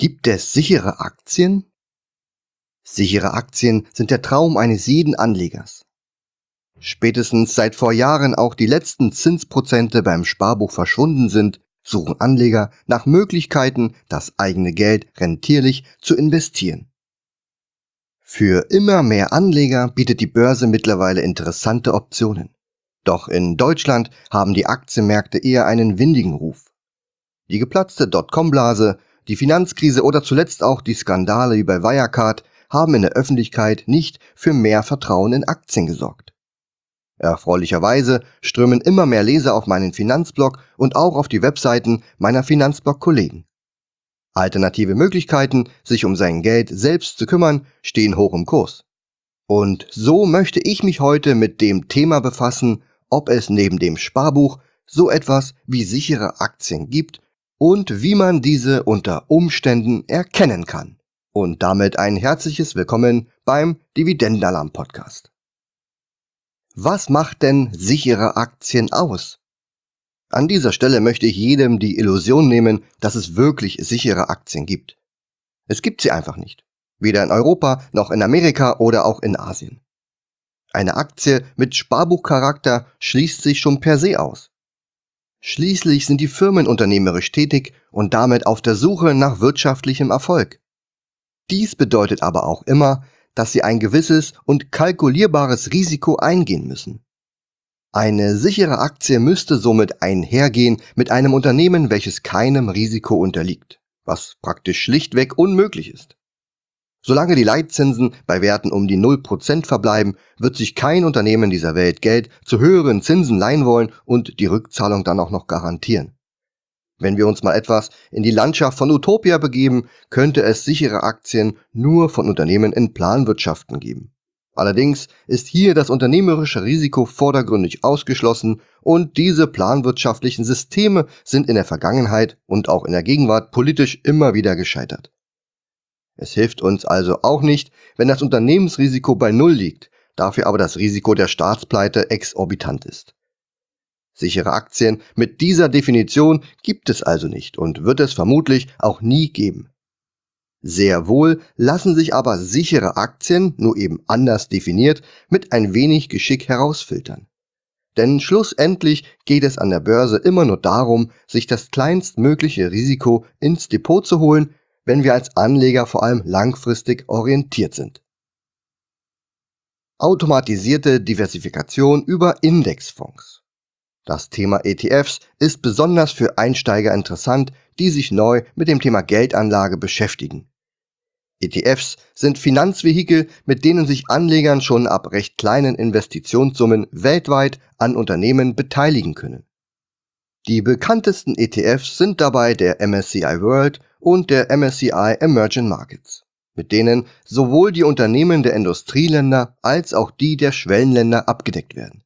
Gibt es sichere Aktien? Sichere Aktien sind der Traum eines jeden Anlegers. Spätestens seit vor Jahren auch die letzten Zinsprozente beim Sparbuch verschwunden sind, suchen Anleger nach Möglichkeiten, das eigene Geld rentierlich zu investieren. Für immer mehr Anleger bietet die Börse mittlerweile interessante Optionen. Doch in Deutschland haben die Aktienmärkte eher einen windigen Ruf. Die geplatzte Dotcom-Blase, die Finanzkrise oder zuletzt auch die Skandale wie bei Wirecard haben in der Öffentlichkeit nicht für mehr Vertrauen in Aktien gesorgt. Erfreulicherweise strömen immer mehr Leser auf meinen Finanzblog und auch auf die Webseiten meiner Finanzblog-Kollegen. Alternative Möglichkeiten, sich um sein Geld selbst zu kümmern, stehen hoch im Kurs. Und so möchte ich mich heute mit dem Thema befassen, ob es neben dem Sparbuch so etwas wie sichere Aktien gibt und wie man diese unter Umständen erkennen kann. Und damit ein herzliches Willkommen beim Dividendenalarm-Podcast. Was macht denn sichere Aktien aus? An dieser Stelle möchte ich jedem die Illusion nehmen, dass es wirklich sichere Aktien gibt. Es gibt sie einfach nicht. Weder in Europa noch in Amerika oder auch in Asien. Eine Aktie mit Sparbuchcharakter schließt sich schon per se aus. Schließlich sind die Firmen unternehmerisch tätig und damit auf der Suche nach wirtschaftlichem Erfolg. Dies bedeutet aber auch immer, dass sie ein gewisses und kalkulierbares Risiko eingehen müssen. Eine sichere Aktie müsste somit einhergehen mit einem Unternehmen, welches keinem Risiko unterliegt, was praktisch schlichtweg unmöglich ist. Solange die Leitzinsen bei Werten um die 0% verbleiben, wird sich kein Unternehmen dieser Welt Geld zu höheren Zinsen leihen wollen und die Rückzahlung dann auch noch garantieren. Wenn wir uns mal etwas in die Landschaft von Utopia begeben, könnte es sichere Aktien nur von Unternehmen in Planwirtschaften geben. Allerdings ist hier das unternehmerische Risiko vordergründig ausgeschlossen und diese planwirtschaftlichen Systeme sind in der Vergangenheit und auch in der Gegenwart politisch immer wieder gescheitert. Es hilft uns also auch nicht, wenn das Unternehmensrisiko bei Null liegt, dafür aber das Risiko der Staatspleite exorbitant ist. Sichere Aktien mit dieser Definition gibt es also nicht und wird es vermutlich auch nie geben. Sehr wohl lassen sich aber sichere Aktien, nur eben anders definiert, mit ein wenig Geschick herausfiltern. Denn schlussendlich geht es an der Börse immer nur darum, sich das kleinstmögliche Risiko ins Depot zu holen, wenn wir als Anleger vor allem langfristig orientiert sind. Automatisierte Diversifikation über Indexfonds. Das Thema ETFs ist besonders für Einsteiger interessant, die sich neu mit dem Thema Geldanlage beschäftigen. ETFs sind Finanzvehikel, mit denen sich Anlegern schon ab recht kleinen Investitionssummen weltweit an Unternehmen beteiligen können. Die bekanntesten ETFs sind dabei der MSCI World und der MSCI Emerging Markets, mit denen sowohl die Unternehmen der Industrieländer als auch die der Schwellenländer abgedeckt werden.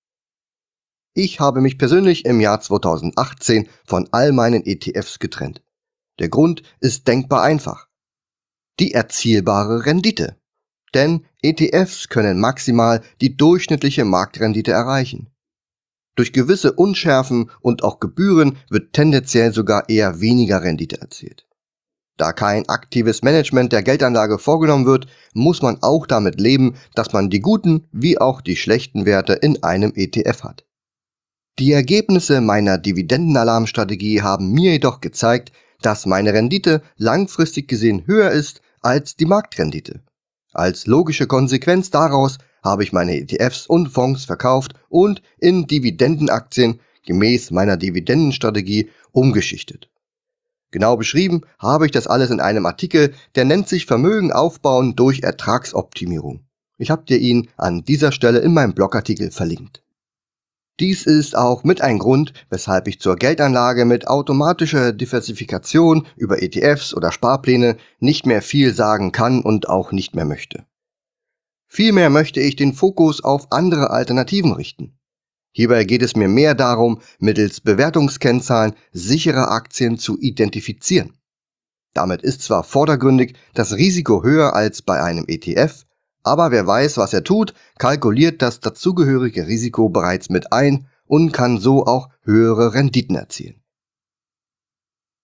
Ich habe mich persönlich im Jahr 2018 von all meinen ETFs getrennt. Der Grund ist denkbar einfach. Die erzielbare Rendite. Denn ETFs können maximal die durchschnittliche Marktrendite erreichen. Durch gewisse Unschärfen und auch Gebühren wird tendenziell sogar eher weniger Rendite erzielt. Da kein aktives Management der Geldanlage vorgenommen wird, muss man auch damit leben, dass man die guten wie auch die schlechten Werte in einem ETF hat. Die Ergebnisse meiner Dividendenalarmstrategie haben mir jedoch gezeigt, dass meine Rendite langfristig gesehen höher ist als die Marktrendite. Als logische Konsequenz daraus habe ich meine ETFs und Fonds verkauft und in Dividendenaktien gemäß meiner Dividendenstrategie umgeschichtet. Genau beschrieben habe ich das alles in einem Artikel, der nennt sich Vermögen aufbauen durch Ertragsoptimierung. Ich habe dir ihn an dieser Stelle in meinem Blogartikel verlinkt. Dies ist auch mit ein Grund, weshalb ich zur Geldanlage mit automatischer Diversifikation über ETFs oder Sparpläne nicht mehr viel sagen kann und auch nicht mehr möchte. Vielmehr möchte ich den Fokus auf andere Alternativen richten. Hierbei geht es mir mehr darum, mittels Bewertungskennzahlen sichere Aktien zu identifizieren. Damit ist zwar vordergründig das Risiko höher als bei einem ETF, aber wer weiß, was er tut, kalkuliert das dazugehörige Risiko bereits mit ein und kann so auch höhere Renditen erzielen.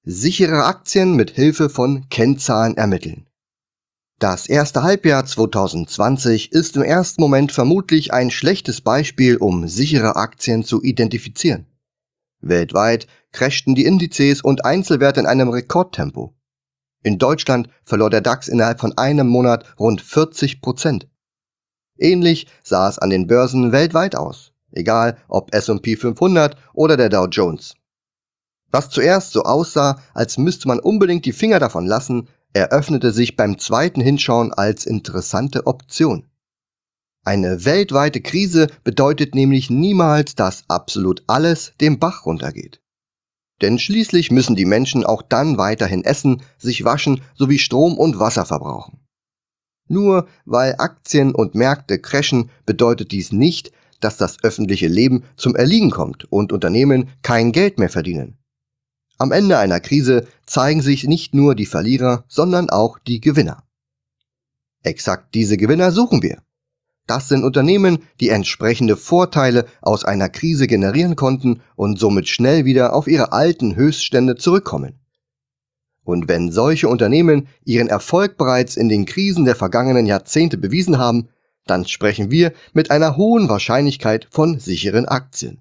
Sichere Aktien mit Hilfe von Kennzahlen ermitteln. Das erste Halbjahr 2020 ist im ersten Moment vermutlich ein schlechtes Beispiel, um sichere Aktien zu identifizieren. Weltweit crashten die Indizes und Einzelwerte in einem Rekordtempo. In Deutschland verlor der DAX innerhalb von einem Monat rund 40%. Ähnlich sah es an den Börsen weltweit aus, egal ob S&P 500 oder der Dow Jones. Was zuerst so aussah, als müsste man unbedingt die Finger davon lassen, eröffnete sich beim zweiten Hinschauen als interessante Option. Eine weltweite Krise bedeutet nämlich niemals, dass absolut alles den Bach runtergeht. Denn schließlich müssen die Menschen auch dann weiterhin essen, sich waschen sowie Strom und Wasser verbrauchen. Nur weil Aktien und Märkte crashen, bedeutet dies nicht, dass das öffentliche Leben zum Erliegen kommt und Unternehmen kein Geld mehr verdienen. Am Ende einer Krise zeigen sich nicht nur die Verlierer, sondern auch die Gewinner. Exakt diese Gewinner suchen wir. Das sind Unternehmen, die entsprechende Vorteile aus einer Krise generieren konnten und somit schnell wieder auf ihre alten Höchststände zurückkommen. Und wenn solche Unternehmen ihren Erfolg bereits in den Krisen der vergangenen Jahrzehnte bewiesen haben, dann sprechen wir mit einer hohen Wahrscheinlichkeit von sicheren Aktien.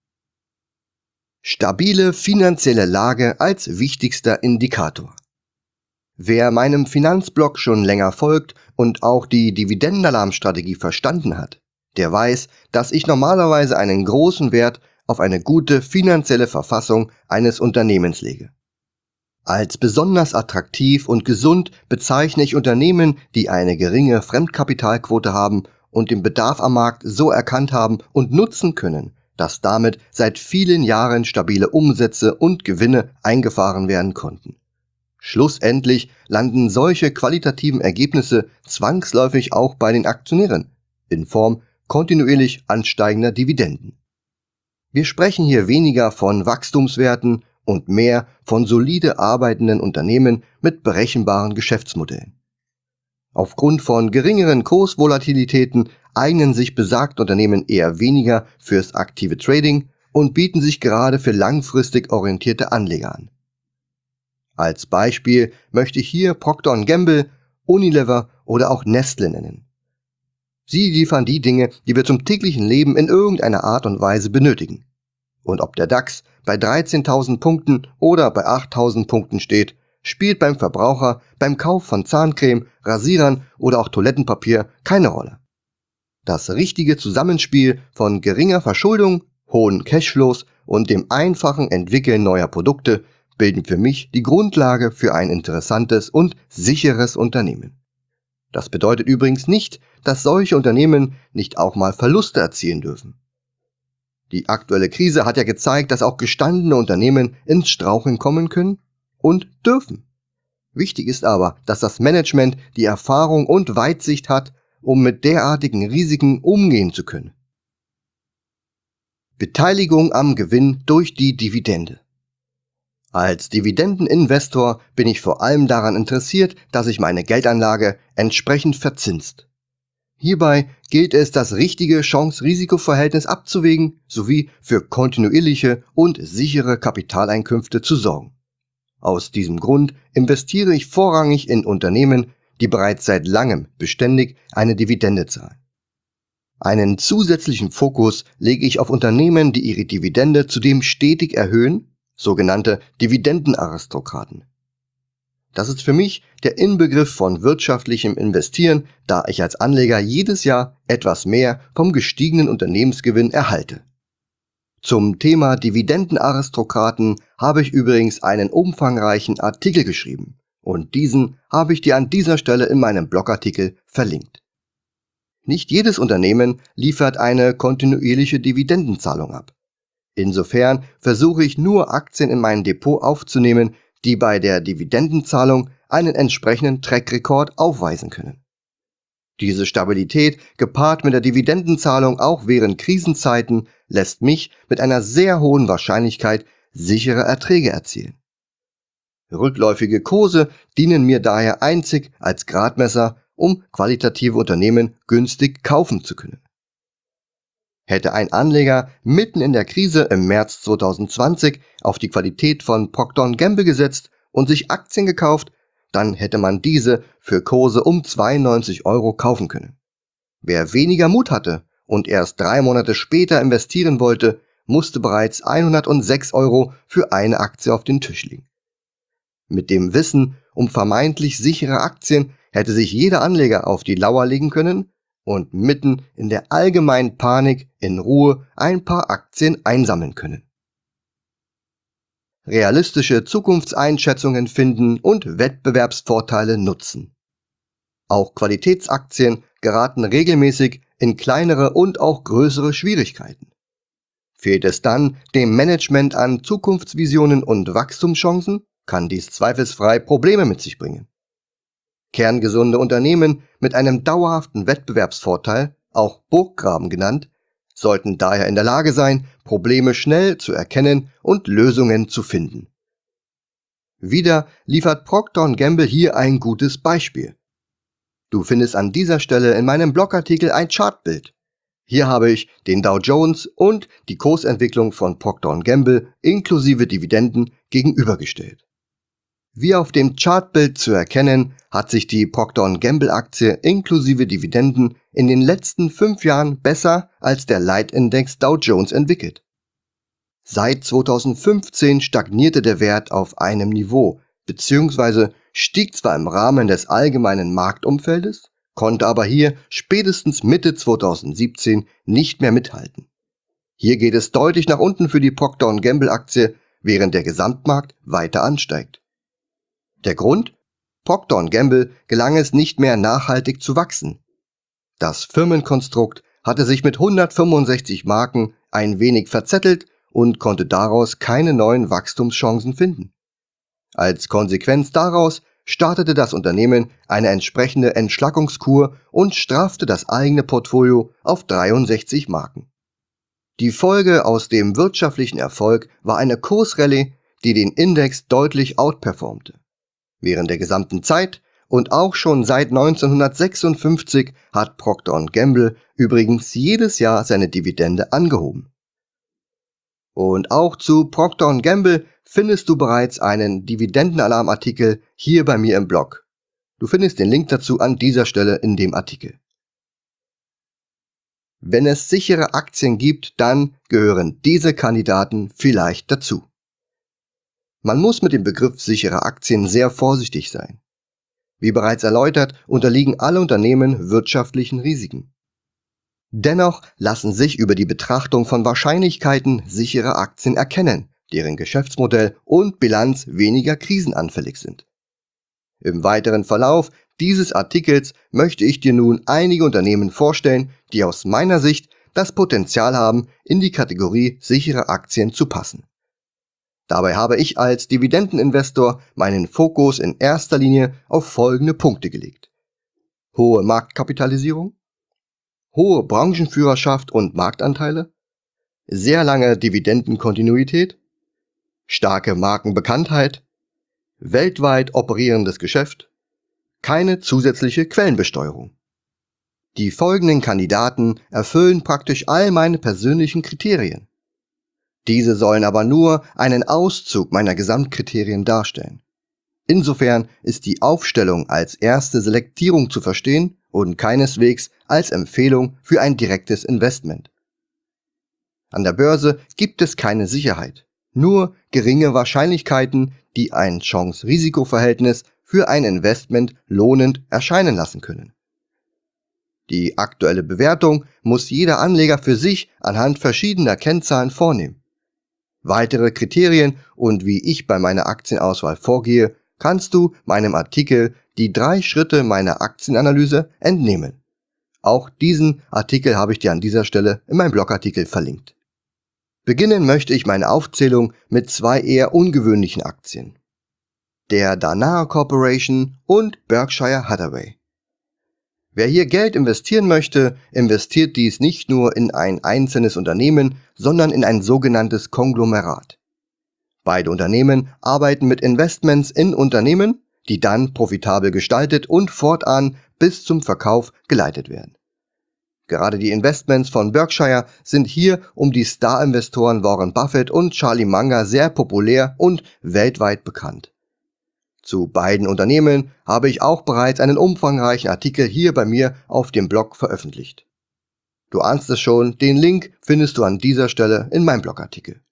Stabile finanzielle Lage als wichtigster Indikator. Wer meinem Finanzblog schon länger folgt und auch die Dividendenalarmstrategie verstanden hat, der weiß, dass ich normalerweise einen großen Wert auf eine gute finanzielle Verfassung eines Unternehmens lege. Als besonders attraktiv und gesund bezeichne ich Unternehmen, die eine geringe Fremdkapitalquote haben und den Bedarf am Markt so erkannt haben und nutzen können, dass damit seit vielen Jahren stabile Umsätze und Gewinne eingefahren werden konnten. Schlussendlich landen solche qualitativen Ergebnisse zwangsläufig auch bei den Aktionären in Form kontinuierlich ansteigender Dividenden. Wir sprechen hier weniger von Wachstumswerten und mehr von solide arbeitenden Unternehmen mit berechenbaren Geschäftsmodellen. Aufgrund von geringeren Kursvolatilitäten eignen sich besagte Unternehmen eher weniger fürs aktive Trading und bieten sich gerade für langfristig orientierte Anleger an. Als Beispiel möchte ich hier Procter & Gamble, Unilever oder auch Nestle nennen. Sie liefern die Dinge, die wir zum täglichen Leben in irgendeiner Art und Weise benötigen. Und ob der DAX bei 13.000 Punkten oder bei 8.000 Punkten steht, spielt beim Verbraucher beim Kauf von Zahncreme, Rasierern oder auch Toilettenpapier keine Rolle. Das richtige Zusammenspiel von geringer Verschuldung, hohen Cashflows und dem einfachen Entwickeln neuer Produkte bilden für mich die Grundlage für ein interessantes und sicheres Unternehmen. Das bedeutet übrigens nicht, dass solche Unternehmen nicht auch mal Verluste erzielen dürfen. Die aktuelle Krise hat ja gezeigt, dass auch gestandene Unternehmen ins Straucheln kommen können und dürfen. Wichtig ist aber, dass das Management die Erfahrung und Weitsicht hat, um mit derartigen Risiken umgehen zu können. Beteiligung am Gewinn durch die Dividende. Als Dividendeninvestor bin ich vor allem daran interessiert, dass sich meine Geldanlage entsprechend verzinst. Hierbei gilt es, das richtige Chance-Risiko-Verhältnis abzuwägen sowie für kontinuierliche und sichere Kapitaleinkünfte zu sorgen. Aus diesem Grund investiere ich vorrangig in Unternehmen, die bereits seit langem beständig eine Dividende zahlen. Einen zusätzlichen Fokus lege ich auf Unternehmen, die ihre Dividende zudem stetig erhöhen, sogenannte Dividendenaristokraten. Das ist für mich der Inbegriff von wirtschaftlichem Investieren, da ich als Anleger jedes Jahr etwas mehr vom gestiegenen Unternehmensgewinn erhalte. Zum Thema Dividendenaristokraten habe ich übrigens einen umfangreichen Artikel geschrieben und diesen habe ich dir an dieser Stelle in meinem Blogartikel verlinkt. Nicht jedes Unternehmen liefert eine kontinuierliche Dividendenzahlung ab. Insofern versuche ich nur Aktien in mein Depot aufzunehmen, die bei der Dividendenzahlung einen entsprechenden Track-Record aufweisen können. Diese Stabilität, gepaart mit der Dividendenzahlung auch während Krisenzeiten, lässt mich mit einer sehr hohen Wahrscheinlichkeit sichere Erträge erzielen. Rückläufige Kurse dienen mir daher einzig als Gradmesser, um qualitative Unternehmen günstig kaufen zu können. Hätte ein Anleger mitten in der Krise im März 2020 auf die Qualität von Procter & Gamble gesetzt und sich Aktien gekauft, dann hätte man diese für Kurse um 92 € kaufen können. Wer weniger Mut hatte und erst 3 Monate später investieren wollte, musste bereits 106 € für eine Aktie auf den Tisch legen. Mit dem Wissen um vermeintlich sichere Aktien hätte sich jeder Anleger auf die Lauer legen können und mitten in der allgemeinen Panik in Ruhe ein paar Aktien einsammeln können. Realistische Zukunftseinschätzungen finden und Wettbewerbsvorteile nutzen. Auch Qualitätsaktien geraten regelmäßig in kleinere und auch größere Schwierigkeiten. Fehlt es dann dem Management an Zukunftsvisionen und Wachstumschancen, kann dies zweifelsfrei Probleme mit sich bringen. Kerngesunde Unternehmen mit einem dauerhaften Wettbewerbsvorteil, auch Burggraben genannt, sollten daher in der Lage sein, Probleme schnell zu erkennen und Lösungen zu finden. Wieder liefert Procter & Gamble hier ein gutes Beispiel. Du findest an dieser Stelle in meinem Blogartikel ein Chartbild. Hier habe ich den Dow Jones und die Kursentwicklung von Procter & Gamble inklusive Dividenden gegenübergestellt. Wie auf dem Chartbild zu erkennen, hat sich die Procter & Gamble Aktie inklusive Dividenden in den letzten 5 Jahren besser als der Leitindex Dow Jones entwickelt. Seit 2015 stagnierte der Wert auf einem Niveau, bzw. stieg zwar im Rahmen des allgemeinen Marktumfeldes, konnte aber hier spätestens Mitte 2017 nicht mehr mithalten. Hier geht es deutlich nach unten für die Procter & Gamble Aktie, während der Gesamtmarkt weiter ansteigt. Der Grund? Procter & Gamble gelang es nicht mehr nachhaltig zu wachsen. Das Firmenkonstrukt hatte sich mit 165 Marken ein wenig verzettelt und konnte daraus keine neuen Wachstumschancen finden. Als Konsequenz daraus startete das Unternehmen eine entsprechende Entschlackungskur und straffte das eigene Portfolio auf 63 Marken. Die Folge aus dem wirtschaftlichen Erfolg war eine Kursrallye, die den Index deutlich outperformte. Während der gesamten Zeit und auch schon seit 1956 hat Procter & Gamble übrigens jedes Jahr seine Dividende angehoben. Und auch zu Procter & Gamble findest du bereits einen Dividendenalarm-Artikel hier bei mir im Blog. Du findest den Link dazu an dieser Stelle in dem Artikel. Wenn es sichere Aktien gibt, dann gehören diese Kandidaten vielleicht dazu. Man muss mit dem Begriff sichere Aktien sehr vorsichtig sein. Wie bereits erläutert, unterliegen alle Unternehmen wirtschaftlichen Risiken. Dennoch lassen sich über die Betrachtung von Wahrscheinlichkeiten sichere Aktien erkennen, deren Geschäftsmodell und Bilanz weniger krisenanfällig sind. Im weiteren Verlauf dieses Artikels möchte ich dir nun einige Unternehmen vorstellen, die aus meiner Sicht das Potenzial haben, in die Kategorie sichere Aktien zu passen. Dabei habe ich als Dividendeninvestor meinen Fokus in erster Linie auf folgende Punkte gelegt: hohe Marktkapitalisierung, hohe Branchenführerschaft und Marktanteile, sehr lange Dividendenkontinuität, starke Markenbekanntheit, weltweit operierendes Geschäft, keine zusätzliche Quellenbesteuerung. Die folgenden Kandidaten erfüllen praktisch all meine persönlichen Kriterien. Diese sollen aber nur einen Auszug meiner Gesamtkriterien darstellen. Insofern ist die Aufstellung als erste Selektierung zu verstehen und keineswegs als Empfehlung für ein direktes Investment. An der Börse gibt es keine Sicherheit, nur geringe Wahrscheinlichkeiten, die ein Chance-Risiko-Verhältnis für ein Investment lohnend erscheinen lassen können. Die aktuelle Bewertung muss jeder Anleger für sich anhand verschiedener Kennzahlen vornehmen. Weitere Kriterien und wie ich bei meiner Aktienauswahl vorgehe, kannst du meinem Artikel Die 3 Schritte meiner Aktienanalyse entnehmen. Auch diesen Artikel habe ich dir an dieser Stelle in meinem Blogartikel verlinkt. Beginnen möchte ich meine Aufzählung mit 2 eher ungewöhnlichen Aktien: der Danaher Corporation und Berkshire Hathaway. Wer hier Geld investieren möchte, investiert dies nicht nur in ein einzelnes Unternehmen, sondern in ein sogenanntes Konglomerat. Beide Unternehmen arbeiten mit Investments in Unternehmen, die dann profitabel gestaltet und fortan bis zum Verkauf geleitet werden. Gerade die Investments von Berkshire sind hier um die Star-Investoren Warren Buffett und Charlie Munger sehr populär und weltweit bekannt. Zu beiden Unternehmen habe ich auch bereits einen umfangreichen Artikel hier bei mir auf dem Blog veröffentlicht. Du ahnst es schon, den Link findest du an dieser Stelle in meinem Blogartikel.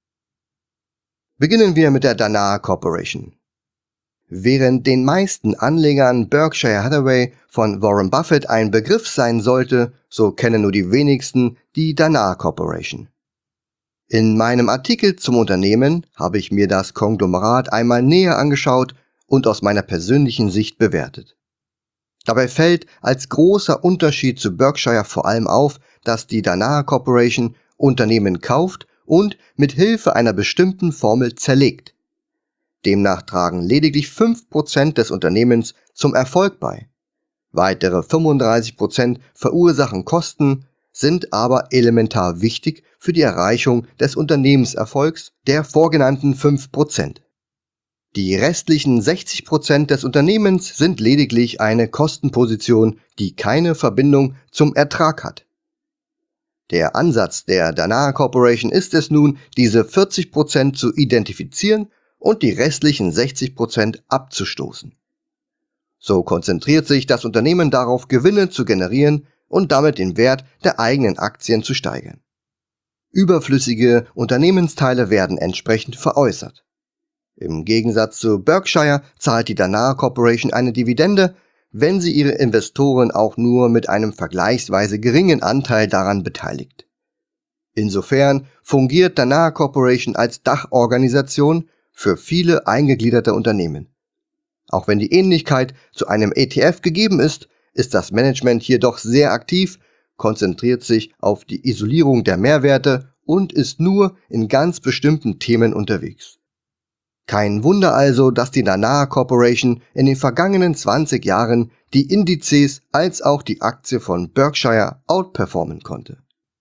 Beginnen wir mit der Danaher Corporation. Während den meisten Anlegern Berkshire Hathaway von Warren Buffett ein Begriff sein sollte, so kennen nur die wenigsten die Danaher Corporation. In meinem Artikel zum Unternehmen habe ich mir das Konglomerat einmal näher angeschaut und aus meiner persönlichen Sicht bewertet. Dabei fällt als großer Unterschied zu Berkshire vor allem auf, dass die Danaher Corporation Unternehmen kauft und mit Hilfe einer bestimmten Formel zerlegt. Demnach tragen lediglich 5% des Unternehmens zum Erfolg bei. Weitere 35% verursachen Kosten, sind aber elementar wichtig für die Erreichung des Unternehmenserfolgs der vorgenannten 5%. Die restlichen 60% des Unternehmens sind lediglich eine Kostenposition, die keine Verbindung zum Ertrag hat. Der Ansatz der Danaher Corporation ist es nun, diese 40% zu identifizieren und die restlichen 60% abzustoßen. So konzentriert sich das Unternehmen darauf, Gewinne zu generieren und damit den Wert der eigenen Aktien zu steigern. Überflüssige Unternehmensteile werden entsprechend veräußert. Im Gegensatz zu Berkshire zahlt die Danaher Corporation eine Dividende, wenn sie ihre Investoren auch nur mit einem vergleichsweise geringen Anteil daran beteiligt. Insofern fungiert Danaher Corporation als Dachorganisation für viele eingegliederte Unternehmen. Auch wenn die Ähnlichkeit zu einem ETF gegeben ist, ist das Management hier doch sehr aktiv, konzentriert sich auf die Isolierung der Mehrwerte und ist nur in ganz bestimmten Themen unterwegs. Kein Wunder also, dass die Danaher Corporation in den vergangenen 20 Jahren die Indizes als auch die Aktie von Berkshire outperformen konnte.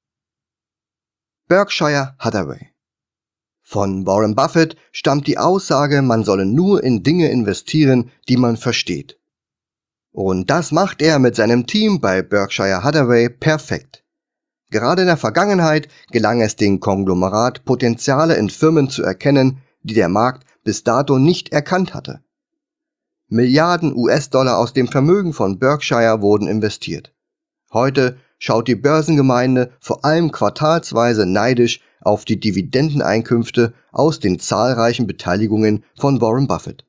Berkshire Hathaway. Von Warren Buffett stammt die Aussage, man solle nur in Dinge investieren, die man versteht. Und das macht er mit seinem Team bei Berkshire Hathaway perfekt. Gerade in der Vergangenheit gelang es dem Konglomerat, Potenziale in Firmen zu erkennen, die der Markt bis dato nicht erkannt hatte. Milliarden US-Dollar aus dem Vermögen von Berkshire wurden investiert. Heute schaut die Börsengemeinde vor allem quartalsweise neidisch auf die Dividendeneinkünfte aus den zahlreichen Beteiligungen von Warren Buffett.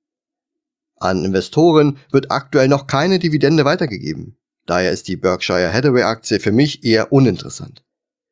An Investoren wird aktuell noch keine Dividende weitergegeben. Daher ist die Berkshire Hathaway-Aktie für mich eher uninteressant.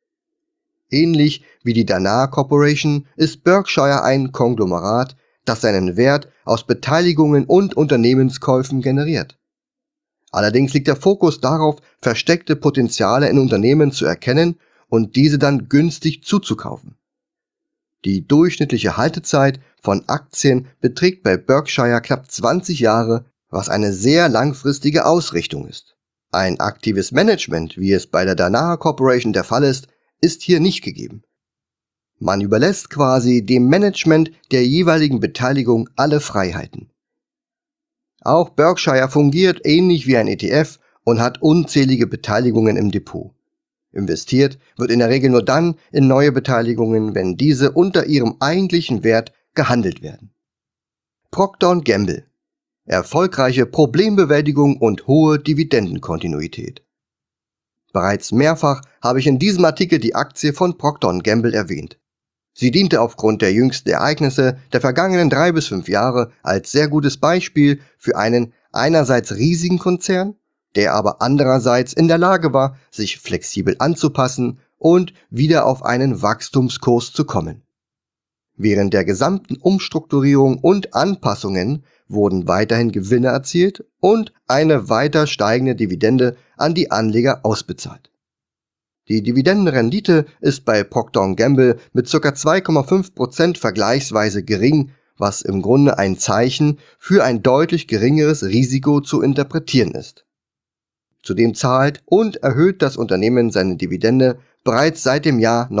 Ähnlich wie die Danaher Corporation ist Berkshire ein Konglomerat, das seinen Wert aus Beteiligungen und Unternehmenskäufen generiert. Allerdings liegt der Fokus darauf, versteckte Potenziale in Unternehmen zu erkennen und diese dann günstig zuzukaufen. Die durchschnittliche Haltezeit von Aktien beträgt bei Berkshire knapp 20 Jahre, was eine sehr langfristige Ausrichtung ist. Ein aktives Management, wie es bei der Danaher Corporation der Fall ist hier nicht gegeben. Man überlässt quasi dem Management der jeweiligen Beteiligung alle Freiheiten. Auch Berkshire fungiert ähnlich wie ein ETF und hat unzählige Beteiligungen im Depot. Investiert wird in der Regel nur dann in neue Beteiligungen, wenn diese unter ihrem eigentlichen Wert gehandelt werden. Procter & Gamble. Erfolgreiche Problembewältigung und hohe Dividendenkontinuität. Bereits mehrfach habe ich in diesem Artikel die Aktie von Procter & Gamble erwähnt. Sie diente aufgrund der jüngsten Ereignisse der vergangenen 3 bis 5 Jahre als sehr gutes Beispiel für einen einerseits riesigen Konzern, der aber andererseits in der Lage war, sich flexibel anzupassen und wieder auf einen Wachstumskurs zu kommen. Während der gesamten Umstrukturierung und Anpassungen wurden weiterhin Gewinne erzielt und eine weiter steigende Dividende an die Anleger ausbezahlt. Die Dividendenrendite ist bei Procter & Gamble mit ca. 2,5% vergleichsweise gering, was im Grunde ein Zeichen für ein deutlich geringeres Risiko zu interpretieren ist. Zudem zahlt und erhöht das Unternehmen seine Dividende bereits seit dem Jahr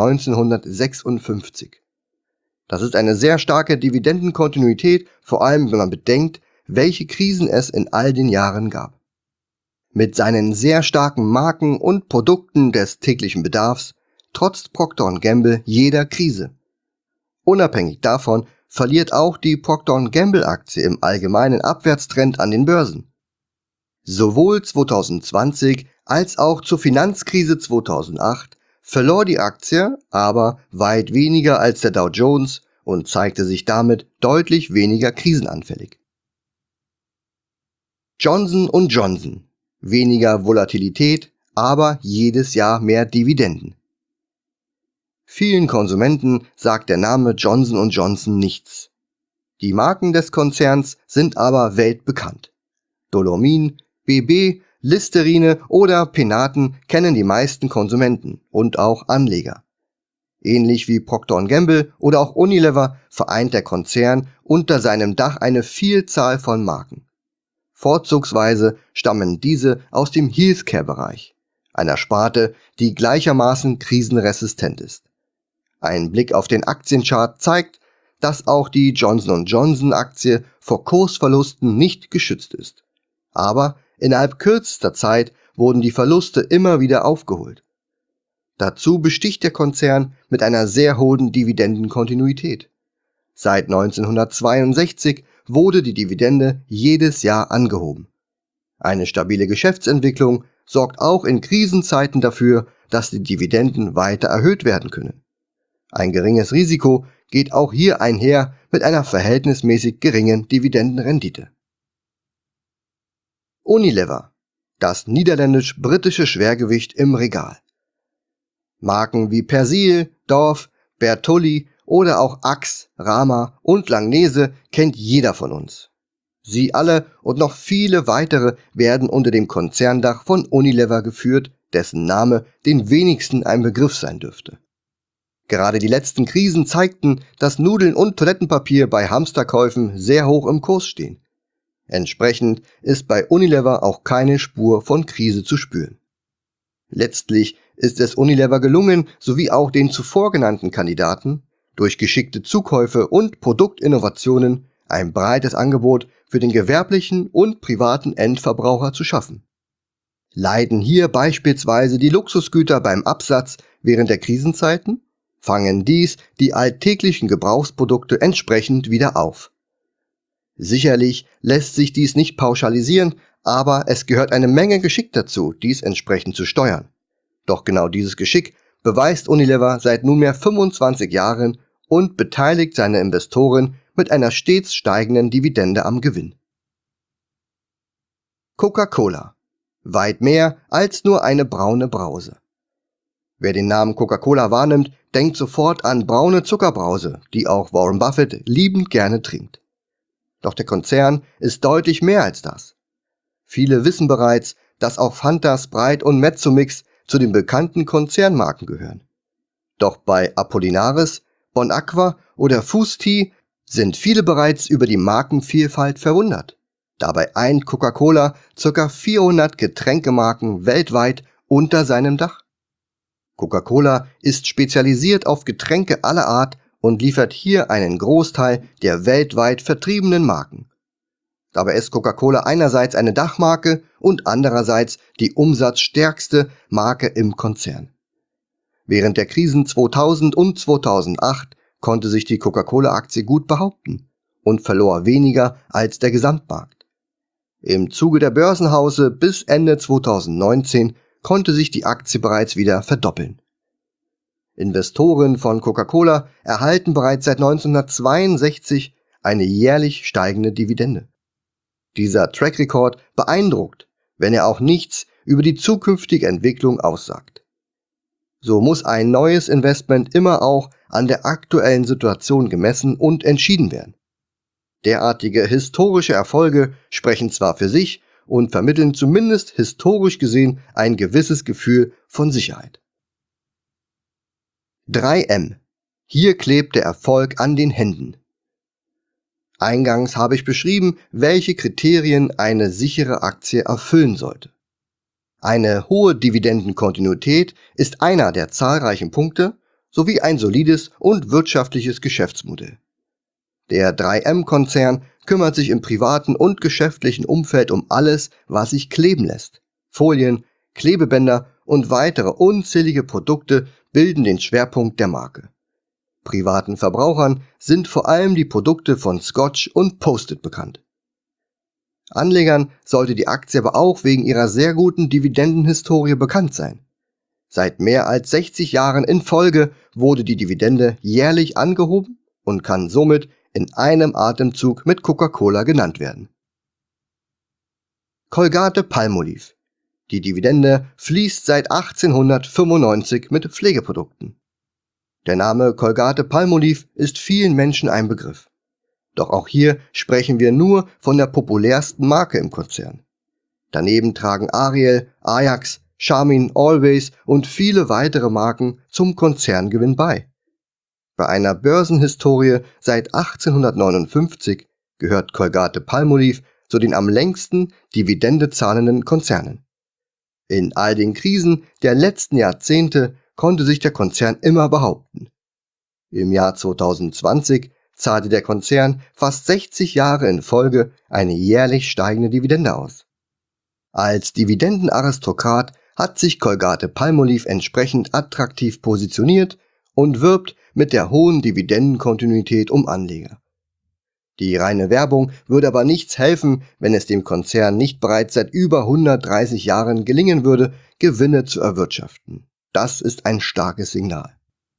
1956. Das ist eine sehr starke Dividendenkontinuität, vor allem wenn man bedenkt, welche Krisen es in all den Jahren gab. Mit seinen sehr starken Marken und Produkten des täglichen Bedarfs trotzt Procter & Gamble jeder Krise. Unabhängig davon verliert auch die Procter & Gamble Aktie im allgemeinen Abwärtstrend an den Börsen. Sowohl 2020 als auch zur Finanzkrise 2008 verlor die Aktie aber weit weniger als der Dow Jones und zeigte sich damit deutlich weniger krisenanfällig. Johnson & Johnson. Weniger Volatilität, aber jedes Jahr mehr Dividenden. Vielen Konsumenten sagt der Name Johnson & Johnson nichts. Die Marken des Konzerns sind aber weltbekannt. Dolomin, BB, Listerine oder Penaten kennen die meisten Konsumenten und auch Anleger. Ähnlich wie Procter & Gamble oder auch Unilever vereint der Konzern unter seinem Dach eine Vielzahl von Marken. Vorzugsweise stammen diese aus dem Healthcare-Bereich, einer Sparte, die gleichermaßen krisenresistent ist. Ein Blick auf den Aktienchart zeigt, dass auch die Johnson & Johnson Aktie vor Kursverlusten nicht geschützt ist. Aber innerhalb kürzester Zeit wurden die Verluste immer wieder aufgeholt. Dazu besticht der Konzern mit einer sehr hohen Dividendenkontinuität. Seit 1962 wurde die Dividende jedes Jahr angehoben. Eine stabile Geschäftsentwicklung sorgt auch in Krisenzeiten dafür, dass die Dividenden weiter erhöht werden können. Ein geringes Risiko geht auch hier einher mit einer verhältnismäßig geringen Dividendenrendite. Unilever, das niederländisch-britische Schwergewicht im Regal. Marken wie Persil, Dorf, Bertolli oder auch Axe, Rama und Langnese kennt jeder von uns. Sie alle und noch viele weitere werden unter dem Konzerndach von Unilever geführt, dessen Name den wenigsten ein Begriff sein dürfte. Gerade die letzten Krisen zeigten, dass Nudeln und Toilettenpapier bei Hamsterkäufen sehr hoch im Kurs stehen. Entsprechend ist bei Unilever auch keine Spur von Krise zu spüren. Letztlich ist es Unilever gelungen, sowie auch den zuvor genannten Kandidaten, durch geschickte Zukäufe und Produktinnovationen ein breites Angebot für den gewerblichen und privaten Endverbraucher zu schaffen. Leiden hier beispielsweise die Luxusgüter beim Absatz während der Krisenzeiten, fangen dies die alltäglichen Gebrauchsprodukte entsprechend wieder auf. Sicherlich lässt sich dies nicht pauschalisieren, aber es gehört eine Menge Geschick dazu, dies entsprechend zu steuern. Doch genau dieses Geschick beweist Unilever seit nunmehr 25 Jahren und beteiligt seine Investoren mit einer stets steigenden Dividende am Gewinn. Coca-Cola. Weit mehr als nur eine braune Brause. Wer den Namen Coca-Cola wahrnimmt, denkt sofort an braune Zuckerbrause, die auch Warren Buffett liebend gerne trinkt. Doch der Konzern ist deutlich mehr als das. Viele wissen bereits, dass auch Fanta, Sprite und Mezzomix zu den bekannten Konzernmarken gehören. Doch bei Apollinaris, Bon Aqua oder Fusti sind viele bereits über die Markenvielfalt verwundert. Dabei eint Coca-Cola ca. 400 Getränkemarken weltweit unter seinem Dach. Coca-Cola ist spezialisiert auf Getränke aller Art und liefert hier einen Großteil der weltweit vertriebenen Marken. Dabei ist Coca-Cola einerseits eine Dachmarke und andererseits die umsatzstärkste Marke im Konzern. Während der Krisen 2000 und 2008 konnte sich die Coca-Cola-Aktie gut behaupten und verlor weniger als der Gesamtmarkt. Im Zuge der Börsenhause bis Ende 2019 konnte sich die Aktie bereits wieder verdoppeln. Investoren von Coca-Cola erhalten bereits seit 1962 eine jährlich steigende Dividende. Dieser Track-Record beeindruckt, wenn er auch nichts über die zukünftige Entwicklung aussagt. So muss ein neues Investment immer auch an der aktuellen Situation gemessen und entschieden werden. Derartige historische Erfolge sprechen zwar für sich und vermitteln zumindest historisch gesehen ein gewisses Gefühl von Sicherheit. 3M. Hier klebt der Erfolg an den Händen. Eingangs habe ich beschrieben, welche Kriterien eine sichere Aktie erfüllen sollte. Eine hohe Dividendenkontinuität ist einer der zahlreichen Punkte sowie ein solides und wirtschaftliches Geschäftsmodell. Der 3M-Konzern kümmert sich im privaten und geschäftlichen Umfeld um alles, was sich kleben lässt. Folien, Klebebänder und weitere unzählige Produkte bilden den Schwerpunkt der Marke. Privaten Verbrauchern sind vor allem die Produkte von Scotch und Post-it bekannt. Anlegern sollte die Aktie aber auch wegen ihrer sehr guten Dividendenhistorie bekannt sein. Seit mehr als 60 Jahren in Folge wurde die Dividende jährlich angehoben und kann somit in einem Atemzug mit Coca-Cola genannt werden. Colgate-Palmolive. Die Dividende fließt seit 1895 mit Pflegeprodukten. Der Name Colgate-Palmolive ist vielen Menschen ein Begriff. Doch auch hier sprechen wir nur von der populärsten Marke im Konzern. Daneben tragen Ariel, Ajax, Charmin, Always und viele weitere Marken zum Konzerngewinn bei. Bei einer Börsenhistorie seit 1859 gehört Colgate-Palmolive zu den am längsten Dividende zahlenden Konzernen. In all den Krisen der letzten Jahrzehnte konnte sich der Konzern immer behaupten. Im Jahr 2020 zahlte der Konzern fast 60 Jahre in Folge eine jährlich steigende Dividende aus. Als Dividendenaristokrat hat sich Colgate-Palmolive entsprechend attraktiv positioniert und wirbt mit der hohen Dividendenkontinuität um Anleger. Die reine Werbung würde aber nichts helfen, wenn es dem Konzern nicht bereits seit über 130 Jahren gelingen würde, Gewinne zu erwirtschaften. Das ist ein starkes Signal.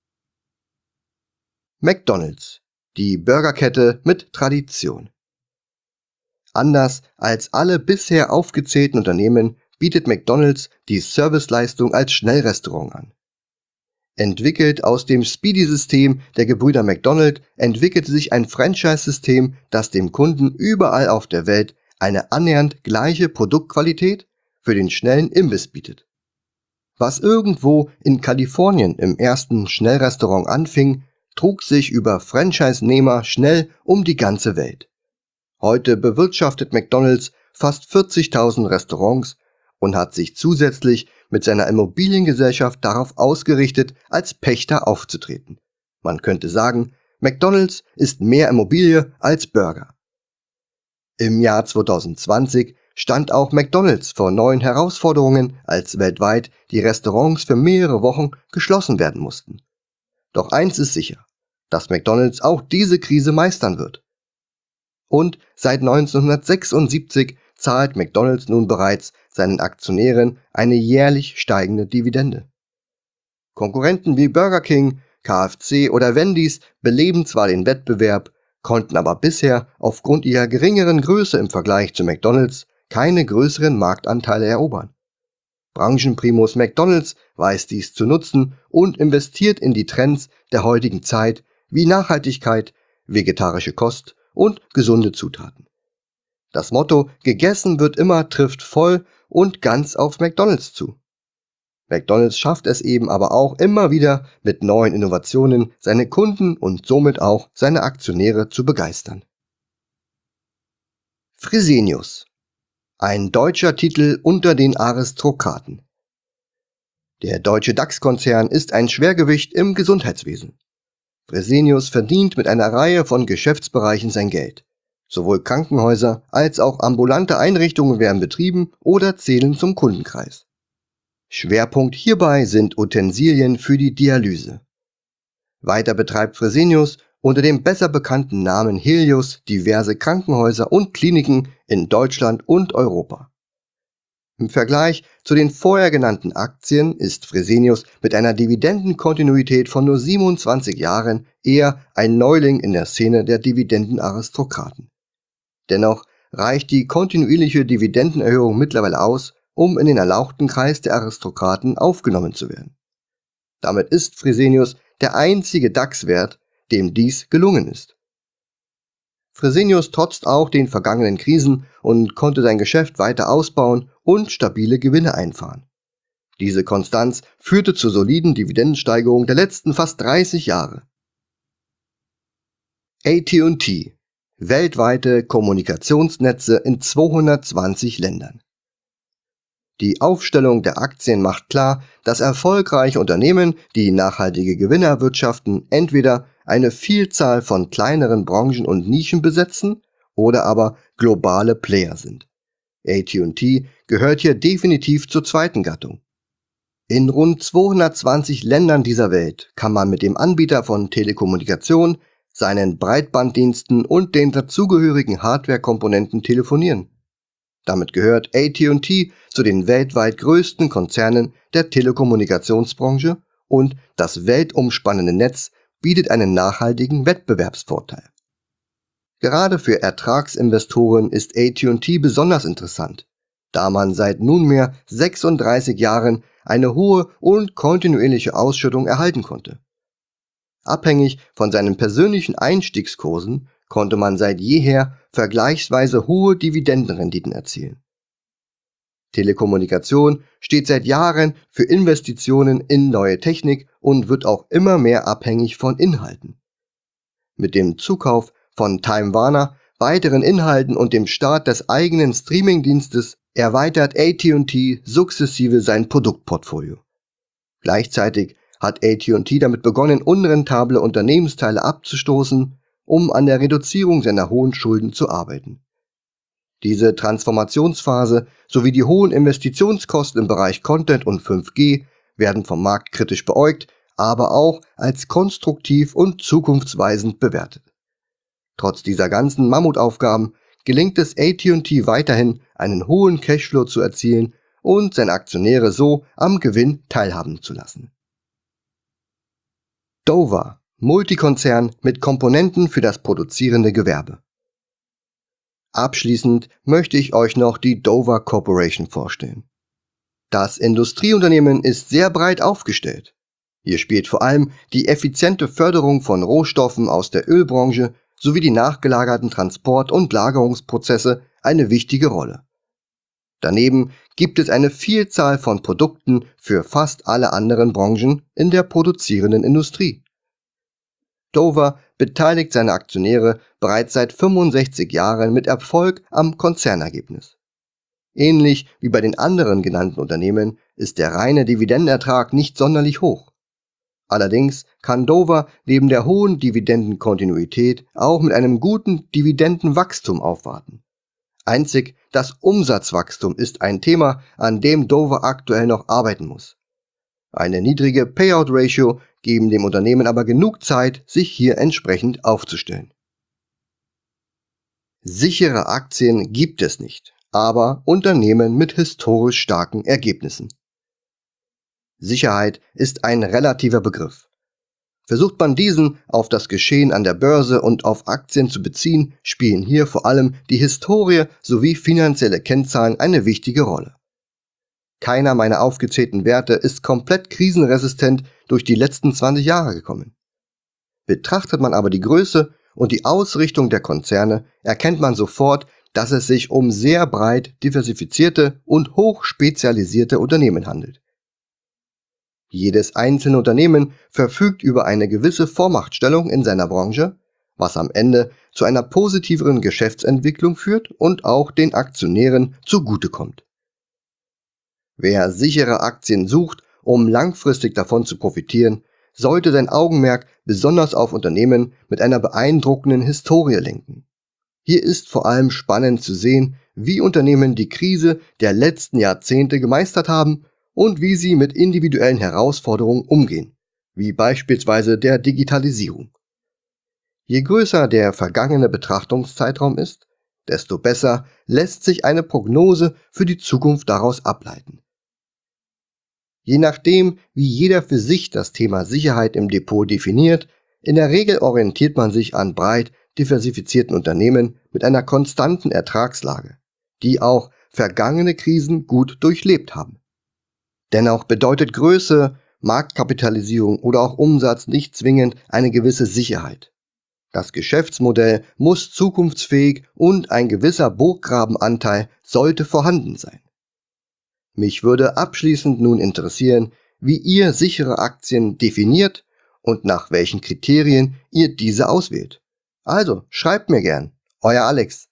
McDonald's, die Burgerkette mit Tradition. Anders als alle bisher aufgezählten Unternehmen bietet McDonald's die Serviceleistung als Schnellrestaurant an. Entwickelt aus dem Speedy-System der Gebrüder McDonald entwickelte sich ein Franchise-System, das dem Kunden überall auf der Welt eine annähernd gleiche Produktqualität für den schnellen Imbiss bietet. Was irgendwo in Kalifornien im ersten Schnellrestaurant anfing, trug sich über Franchise-Nehmer schnell um die ganze Welt. Heute bewirtschaftet McDonald's fast 40.000 Restaurants und hat sich zusätzlich mit seiner Immobiliengesellschaft darauf ausgerichtet, als Pächter aufzutreten. Man könnte sagen, McDonald's ist mehr Immobilie als Burger. Im Jahr 2020 stand auch McDonald's vor neuen Herausforderungen, als weltweit die Restaurants für mehrere Wochen geschlossen werden mussten. Doch eins ist sicher, dass McDonald's auch diese Krise meistern wird. Und seit 1976 zahlt McDonald's nun bereits seinen Aktionären eine jährlich steigende Dividende. Konkurrenten wie Burger King, KFC oder Wendy's beleben zwar den Wettbewerb, konnten aber bisher aufgrund ihrer geringeren Größe im Vergleich zu McDonald's keine größeren Marktanteile erobern. Branchenprimus McDonald's weiß dies zu nutzen und investiert in die Trends der heutigen Zeit wie Nachhaltigkeit, vegetarische Kost und gesunde Zutaten. Das Motto „Gegessen wird immer“ trifft voll und ganz auf McDonald's zu. McDonald's schafft es eben aber auch immer wieder mit neuen Innovationen seine Kunden und somit auch seine Aktionäre zu begeistern. Fresenius. Ein deutscher Titel unter den Aristokraten. Der deutsche DAX-Konzern ist ein Schwergewicht im Gesundheitswesen. Fresenius verdient mit einer Reihe von Geschäftsbereichen sein Geld. Sowohl Krankenhäuser als auch ambulante Einrichtungen werden betrieben oder zählen zum Kundenkreis. Schwerpunkt hierbei sind Utensilien für die Dialyse. Weiter betreibt Fresenius unter dem besser bekannten Namen Helios diverse Krankenhäuser und Kliniken in Deutschland und Europa. Im Vergleich zu den vorher genannten Aktien ist Fresenius mit einer Dividendenkontinuität von nur 27 Jahren eher ein Neuling in der Szene der Dividendenaristokraten. Dennoch reicht die kontinuierliche Dividendenerhöhung mittlerweile aus, um in den erlauchten Kreis der Aristokraten aufgenommen zu werden. Damit ist Fresenius der einzige DAX-Wert, dem dies gelungen ist. Fresenius trotzt auch den vergangenen Krisen und konnte sein Geschäft weiter ausbauen und stabile Gewinne einfahren. Diese Konstanz führte zur soliden Dividendensteigerung der letzten fast 30 Jahre. AT&T. Weltweite Kommunikationsnetze in 220 Ländern. Die Aufstellung der Aktien macht klar, dass erfolgreiche Unternehmen, die nachhaltige Gewinne erwirtschaften, entweder eine Vielzahl von kleineren Branchen und Nischen besetzen oder aber globale Player sind. AT&T gehört hier definitiv zur zweiten Gattung. In rund 220 Ländern dieser Welt kann man mit dem Anbieter von Telekommunikation, seinen Breitbanddiensten und den dazugehörigen Hardwarekomponenten telefonieren. Damit gehört AT&T zu den weltweit größten Konzernen der Telekommunikationsbranche und das weltumspannende Netz bietet einen nachhaltigen Wettbewerbsvorteil. Gerade für Ertragsinvestoren ist AT&T besonders interessant, da man seit nunmehr 36 Jahren eine hohe und kontinuierliche Ausschüttung erhalten konnte. Abhängig von seinen persönlichen Einstiegskursen konnte man seit jeher vergleichsweise hohe Dividendenrenditen erzielen. Telekommunikation steht seit Jahren für Investitionen in neue Technik und wird auch immer mehr abhängig von Inhalten. Mit dem Zukauf von Time Warner, weiteren Inhalten und dem Start des eigenen Streamingdienstes erweitert AT&T sukzessive sein Produktportfolio. Gleichzeitig hat AT&T damit begonnen, unrentable Unternehmensteile abzustoßen, um an der Reduzierung seiner hohen Schulden zu arbeiten. Diese Transformationsphase sowie die hohen Investitionskosten im Bereich Content und 5G werden vom Markt kritisch beäugt, aber auch als konstruktiv und zukunftsweisend bewertet. Trotz dieser ganzen Mammutaufgaben gelingt es AT&T weiterhin, einen hohen Cashflow zu erzielen und seine Aktionäre so am Gewinn teilhaben zu lassen. Dover, Multikonzern mit Komponenten für das produzierende Gewerbe. Abschließend möchte ich euch noch die Dover Corporation vorstellen. Das Industrieunternehmen ist sehr breit aufgestellt. Hier spielt vor allem die effiziente Förderung von Rohstoffen aus der Ölbranche sowie die nachgelagerten Transport- und Lagerungsprozesse eine wichtige Rolle. Daneben gibt es eine Vielzahl von Produkten für fast alle anderen Branchen in der produzierenden Industrie. Dover beteiligt seine Aktionäre bereits seit 65 Jahren mit Erfolg am Konzernergebnis. Ähnlich wie bei den anderen genannten Unternehmen ist der reine Dividendenertrag nicht sonderlich hoch. Allerdings kann Dover neben der hohen Dividendenkontinuität auch mit einem guten Dividendenwachstum aufwarten. Einzig das Umsatzwachstum ist ein Thema, an dem Dover aktuell noch arbeiten muss. Eine niedrige Payout-Ratio geben dem Unternehmen aber genug Zeit, sich hier entsprechend aufzustellen. Sichere Aktien gibt es nicht, aber Unternehmen mit historisch starken Ergebnissen. Sicherheit ist ein relativer Begriff. Versucht man diesen auf das Geschehen an der Börse und auf Aktien zu beziehen, spielen hier vor allem die Historie sowie finanzielle Kennzahlen eine wichtige Rolle. Keiner meiner aufgezählten Werte ist komplett krisenresistent durch die letzten 20 Jahre gekommen. Betrachtet man aber die Größe und die Ausrichtung der Konzerne, erkennt man sofort, dass es sich um sehr breit diversifizierte und hochspezialisierte Unternehmen handelt. Jedes einzelne Unternehmen verfügt über eine gewisse Vormachtstellung in seiner Branche, was am Ende zu einer positiveren Geschäftsentwicklung führt und auch den Aktionären zugutekommt. Wer sichere Aktien sucht, um langfristig davon zu profitieren, sollte sein Augenmerk besonders auf Unternehmen mit einer beeindruckenden Historie lenken. Hier ist vor allem spannend zu sehen, wie Unternehmen die Krise der letzten Jahrzehnte gemeistert haben und wie sie mit individuellen Herausforderungen umgehen, wie beispielsweise der Digitalisierung. Je größer der vergangene Betrachtungszeitraum ist, desto besser lässt sich eine Prognose für die Zukunft daraus ableiten. Je nachdem, wie jeder für sich das Thema Sicherheit im Depot definiert, in der Regel orientiert man sich an breit diversifizierten Unternehmen mit einer konstanten Ertragslage, die auch vergangene Krisen gut durchlebt haben. Dennoch bedeutet Größe, Marktkapitalisierung oder auch Umsatz nicht zwingend eine gewisse Sicherheit. Das Geschäftsmodell muss zukunftsfähig und ein gewisser Burggrabenanteil sollte vorhanden sein. Mich würde abschließend nun interessieren, wie ihr sichere Aktien definiert und nach welchen Kriterien ihr diese auswählt. Also schreibt mir gern, euer Alex.